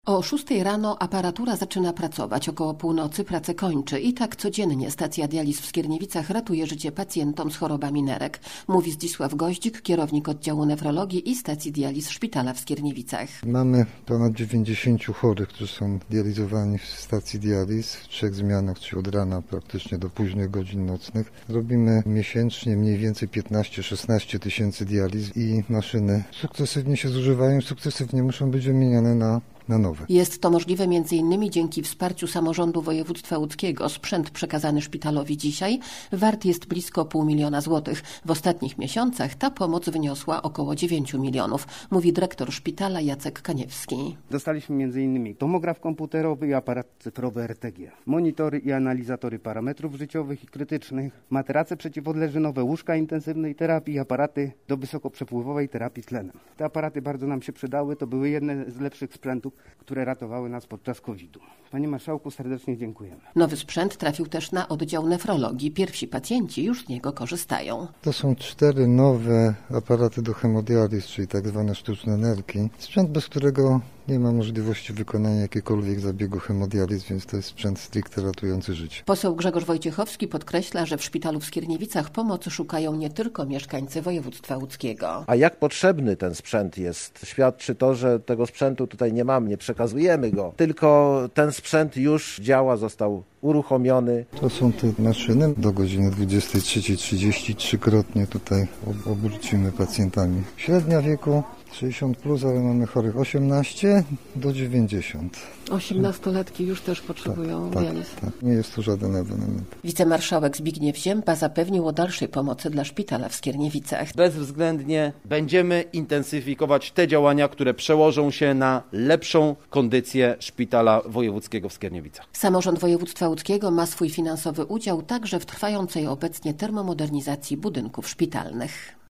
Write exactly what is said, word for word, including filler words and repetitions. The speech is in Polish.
O szóstej rano aparatura zaczyna pracować, około północy pracę kończy i tak codziennie stacja dializ w Skierniewicach ratuje życie pacjentom z chorobami nerek, mówi Zdzisław Goździk, kierownik oddziału nefrologii i stacji dializ szpitala w Skierniewicach. Mamy ponad dziewięćdziesięciu chorych, którzy są dializowani w stacji dializ w trzech zmianach, czyli od rana praktycznie do późnych godzin nocnych. Robimy miesięcznie mniej więcej piętnaście szesnaście tysięcy dializ i maszyny sukcesywnie się zużywają, sukcesywnie muszą być wymieniane na na nowe. Jest to możliwe między innymi dzięki wsparciu samorządu województwa łódzkiego. Sprzęt przekazany szpitalowi dzisiaj wart jest blisko pół miliona złotych. W ostatnich miesiącach ta pomoc wyniosła około dziewięciu milionów, mówi dyrektor szpitala Jacek Kaniewski. Dostaliśmy między innymi tomograf komputerowy i aparat cyfrowy R T G, monitory i analizory parametrów życiowych i krytycznych, materace przeciwodleżynowe, łóżka intensywnej terapii i aparaty do wysokoprzepływowej terapii tlenem. Te aparaty bardzo nam się przydały, to były jedne z lepszych sprzętów, które ratowały nas podczas kowida. Panie marszałku, serdecznie dziękujemy. Nowy sprzęt trafił też na oddział nefrologii. Pierwsi pacjenci już z niego korzystają. To są cztery nowe aparaty do hemodializ, czyli tak zwane sztuczne nerki. Sprzęt, bez którego nie ma możliwości wykonania jakiegokolwiek zabiegu hemodializ, więc to jest sprzęt stricte ratujący życie. Poseł Grzegorz Wojciechowski podkreśla, że w szpitalu w Skierniewicach pomocy szukają nie tylko mieszkańcy województwa łódzkiego. A jak potrzebny ten sprzęt jest, świadczy to, że tego sprzętu tutaj nie mamy, nie przekazujemy go, tylko ten sprzęt już działa, został uruchomiony. To są te maszyny. Do godziny dwudziestej trzeciej trzydzieści trzykrotnie tutaj obrócimy pacjentami. Średnia wieku sześćdziesiąt plus, ale mamy chorych osiemnaście do dziewięćdziesięciu. osiemnastolatki już też potrzebują tak, dializ. Tak, tak. Nie jest to żaden ewenement. Wicemarszałek Zbigniew Zięba zapewnił o dalszej pomocy dla szpitala w Skierniewicach. Bezwzględnie będziemy intensyfikować te działania, które przełożą się na lepszą kondycję szpitala wojewódzkiego w Skierniewicach. Samorząd województwa łódzkiego ma swój finansowy udział także w trwającej obecnie termomodernizacji budynków szpitalnych.